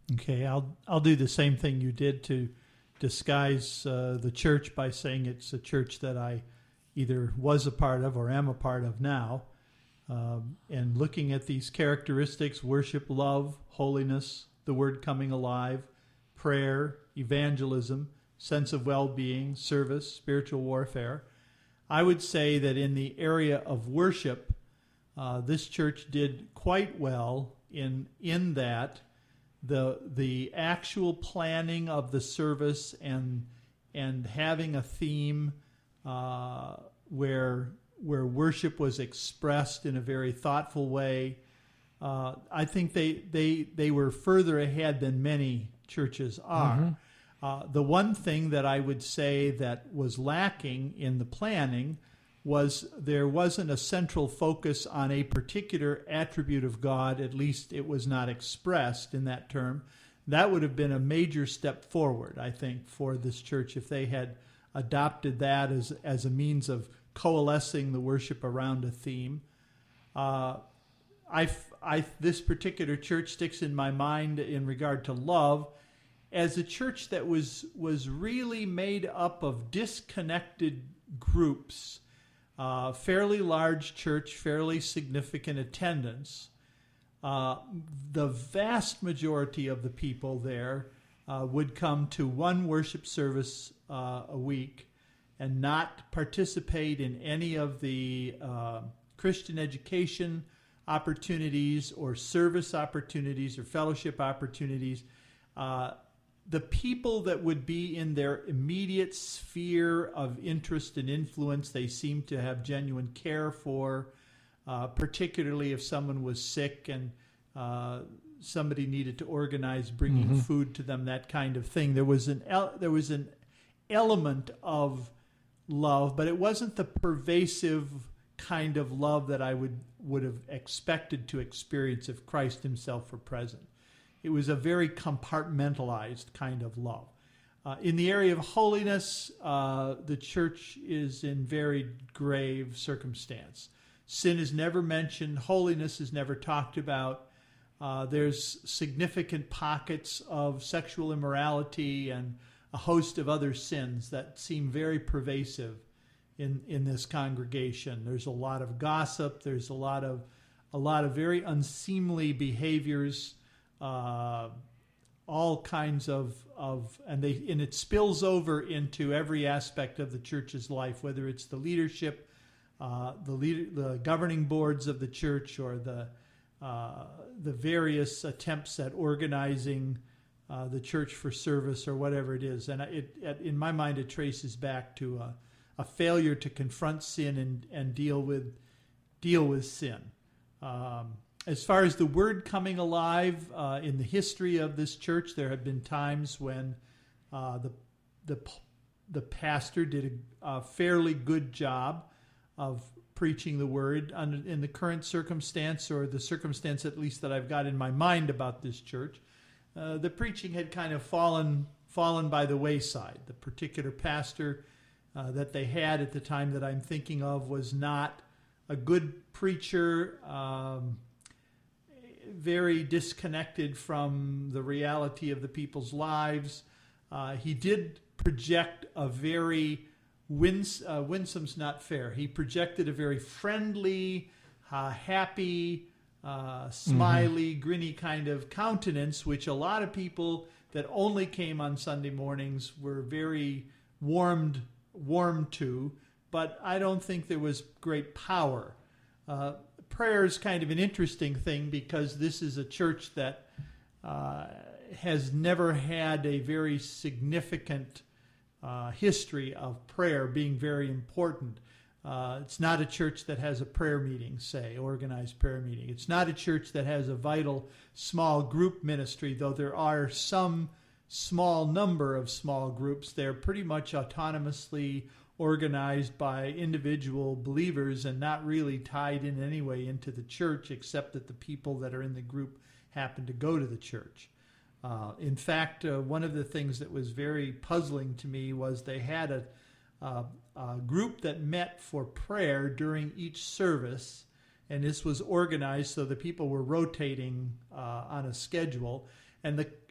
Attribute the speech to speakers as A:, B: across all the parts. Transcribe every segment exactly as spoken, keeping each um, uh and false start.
A: Okay, I'll I'll do the same thing you did to disguise uh, the church by saying it's a church that I either was a part of or am a part of now. Um, and looking at these characteristics: worship, love, holiness, the word coming alive, prayer, evangelism, sense of well-being, service, spiritual warfare. I would say that in the area of worship, uh, this church did quite well in in that the the actual planning of the service and and having a theme uh, where where worship was expressed in a very thoughtful way. Uh, I think they, they they were further ahead than many churches are. Mm-hmm. Uh, the one thing that I would say that was lacking in the planning was there wasn't a central focus on a particular attribute of God. At least it was not expressed in that term. That would have been a major step forward, I think, for this church if they had adopted that as, as a means of coalescing the worship around a theme. Uh, I, I, this particular church sticks in my mind in regard to love as a church that was was really made up of disconnected groups, uh, fairly large church, fairly significant attendance. Uh, the vast majority of the people there uh, would come to one worship service uh, a week and not participate in any of the uh, Christian education opportunities or service opportunities or fellowship opportunities. Uh, the people that would be in their immediate sphere of interest and influence, they seem to have genuine care for, uh, particularly if someone was sick and uh, somebody needed to organize bringing mm-hmm. food to them, that kind of thing. There was an el- there was an element of love, but it wasn't the pervasive kind of love that I would, would have expected to experience if Christ himself were present. It was a very compartmentalized kind of love. Uh, in the area of holiness, uh, the church is in very grave circumstance. Sin is never mentioned. Holiness is never talked about. Uh, there's significant pockets of sexual immorality and a host of other sins that seem very pervasive in, in this congregation. There's a lot of gossip. There's a lot of a lot of very unseemly behaviors. Uh, all kinds of, of and they and it spills over into every aspect of the church's life, whether it's the leadership, uh, the leader, the governing boards of the church, or the uh, the various attempts at organizing uh, the church for service or whatever it is. And it, it in my mind, it traces back to a, a failure to confront sin and, and deal with deal with sin. Um, As far as the word coming alive, uh, in the history of this church, there have been times when uh, the the the pastor did a, a fairly good job of preaching the word. In the current circumstance, or the circumstance at least that I've got in my mind about this church, uh, the preaching had kind of fallen fallen by the wayside. The particular pastor uh, that they had at the time that I'm thinking of was not a good preacher. Um, very disconnected from the reality of the people's lives. Uh, he did project a very, wins, uh, winsome's not fair. He projected a very friendly, uh, happy, uh, smiley, mm-hmm. grinny kind of countenance, which a lot of people that only came on Sunday mornings were very warmed, warmed to, but I don't think there was great power. Uh, Prayer is kind of an interesting thing because this is a church that uh, has never had a very significant uh, history of prayer being very important. Uh, it's not a church that has a prayer meeting, say, organized prayer meeting. It's not a church that has a vital small group ministry, though there are some small number of small groups. They're pretty much autonomously organized by individual believers and not really tied in any way into the church, except that the people that are in the group happen to go to the church. Uh, in fact, uh, one of the things that was very puzzling to me was they had a, a, a group that met for prayer during each service, and this was organized so the people were rotating uh, on a schedule, and the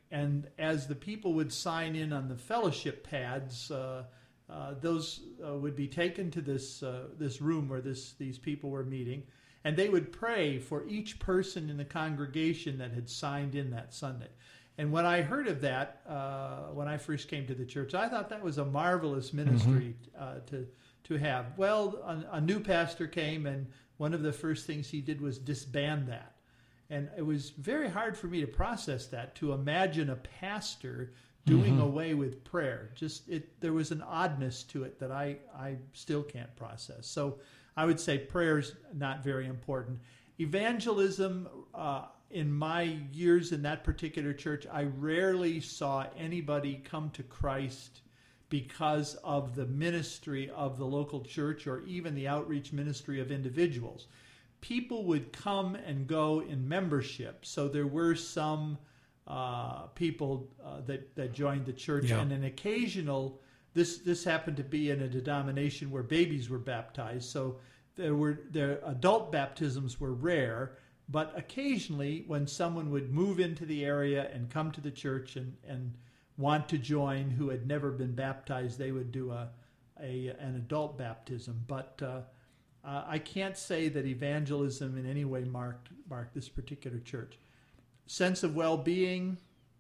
A: And as the people would sign in on the fellowship pads, uh, uh, those uh, would be taken to this uh, this room where this these people were meeting, and they would pray for each person in the congregation that had signed in that Sunday. And when I heard of that, uh, when I first came to the church, I thought that was a marvelous ministry mm-hmm. uh, to to have. Well, a, a new pastor came, and one of the first things he did was disband that. And it was very hard for me to process that, to imagine a pastor doing mm-hmm. away with prayer. Just it, there was an oddness to it that I, I still can't process. So I would say prayer's not very important. Evangelism, uh, in my years in that particular church, I rarely saw anybody come to Christ because of the ministry of the local church or even the outreach ministry of individuals. People would come and go in membership. So there were some uh, people uh, that, that joined the church, yeah. and an occasional, this this happened to be in a denomination where babies were baptized. So there were their adult baptisms were rare, but occasionally when someone would move into the area and come to the church and, and want to join who had never been baptized, they would do a, a an adult baptism. But uh, Uh, I can't say that evangelism in any way marked marked this particular church. Sense of well-being,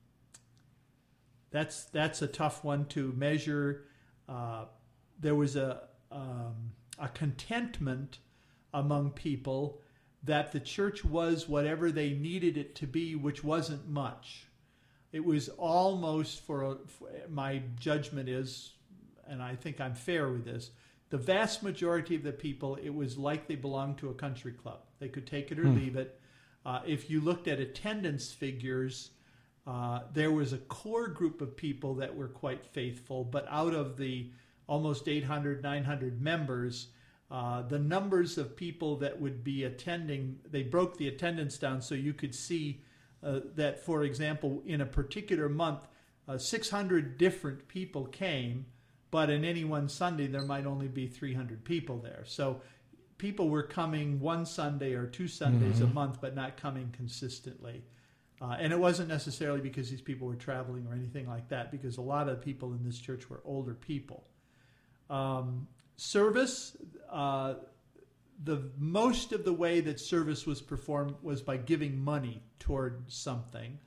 A: that's that's a tough one to measure. Uh, there was a um, a contentment among people that the church was whatever they needed it to be, which wasn't much. It was almost, for, a, for my judgment is, and I think I'm fair with this, the vast majority of the people, it was like they belonged to a country club. They could take it or hmm. leave it. Uh, if you looked at attendance figures, uh, there was a core group of people that were quite faithful, but out of the almost eight hundred, nine hundred members, uh, the numbers of people that would be attending, they broke the attendance down so you could see uh, that, for example, in a particular month, uh, six hundred different people came, but in any one Sunday, there might only be three hundred people there. So people were coming one Sunday or two Sundays mm-hmm. a month, but not coming consistently. Uh, and it wasn't necessarily because these people were traveling or anything like that, because a lot of people in this church were older people. Um, service, uh, the most of the way that service was performed was by giving money toward something.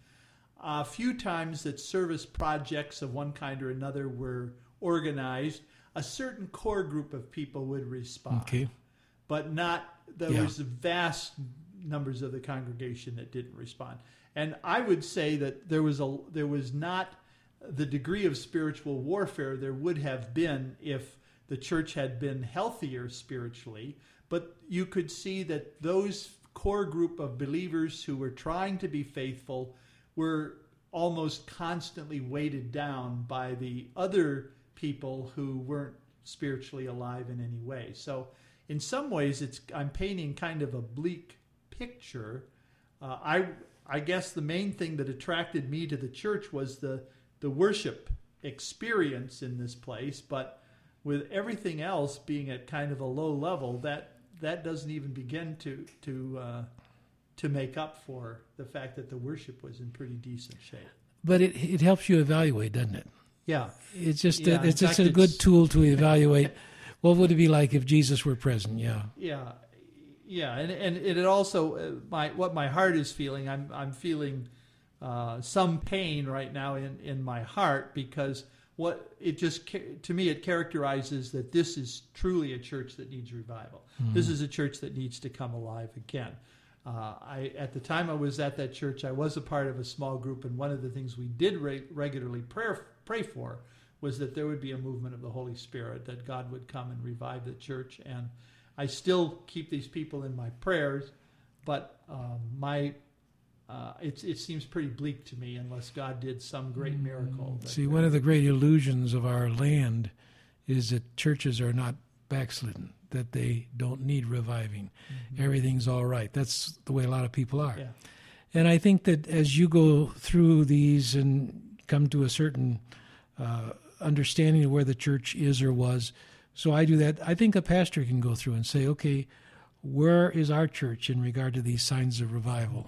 A: A few times that service projects of one kind or another were organized, a certain core group of people would respond. Okay. But not, there yeah. was vast numbers of the congregation that didn't respond. And I would say that there was a there was not the degree of spiritual warfare there would have been if the church had been healthier spiritually. But you could see that those core group of believers who were trying to be faithful were almost constantly weighted down by the other people who weren't spiritually alive in any way. So in some ways, it's I'm painting kind of a bleak picture. Uh, I I guess the main thing that attracted me to the church was the the worship experience in this place, but with everything else being at kind of a low level, that that doesn't even begin to to uh, to make up for the fact that the worship was in pretty decent shape.
B: But it it helps you evaluate, doesn't it?
A: Yeah,
B: it's just
A: yeah,
B: a, it's just
A: fact,
B: a good
A: it's,
B: tool to evaluate. What would it be like if Jesus were present? Yeah,
A: yeah, yeah, and and it also uh, my what my heart is feeling. I'm I'm feeling uh, some pain right now in, in my heart, because what it just to me it characterizes that this is truly a church that needs revival. Mm-hmm. This is a church that needs to come alive again. Uh, I at the time I was at that church, I was a part of a small group, and one of the things we did re- regularly pray pray for was that there would be a movement of the Holy Spirit, that God would come and revive the church. And I still keep these people in my prayers, but um, my uh, it, it seems pretty bleak to me unless God did some great miracle.
B: See, one of the great illusions of our land is that churches are not backslidden, that they don't need reviving. Mm-hmm. Everything's all right. That's the way a lot of people are.
A: Yeah.
B: And I think that as you go through these and come to a certain uh, understanding of where the church is or was, so I do that, I think a pastor can go through and say, okay, where is our church in regard to these signs of revival?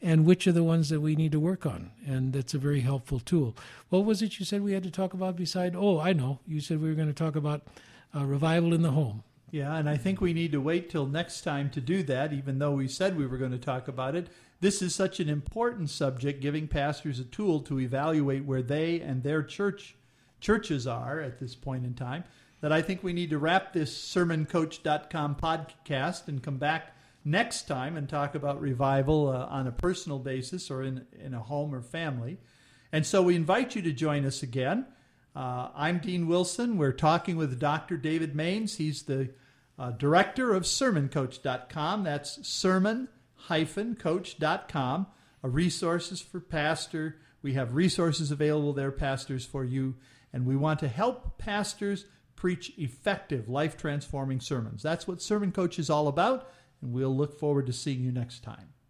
B: and which are the ones that we need to work on. And that's a very helpful tool. What was it you said we had to talk about beside? Oh, I know. You said we were going to talk about uh, revival in the home.
A: Yeah, and I think we need to wait till next time to do that, even though we said we were going to talk about it. This is such an important subject, giving pastors a tool to evaluate where they and their church churches are at this point in time, that I think we need to wrap this sermon coach dot com podcast and come back next time and talk about revival uh, on a personal basis or in, in a home or family. And so we invite you to join us again. Uh, I'm Dean Wilson. We're talking with Doctor David Maines. He's the uh, director of sermon coach dot com. That's sermon coach dot com, a resources for pastor. We have resources available there, pastors, for you. And we want to help pastors preach effective, life-transforming sermons. That's what Sermon Coach is all about. And we'll look forward to seeing you next time.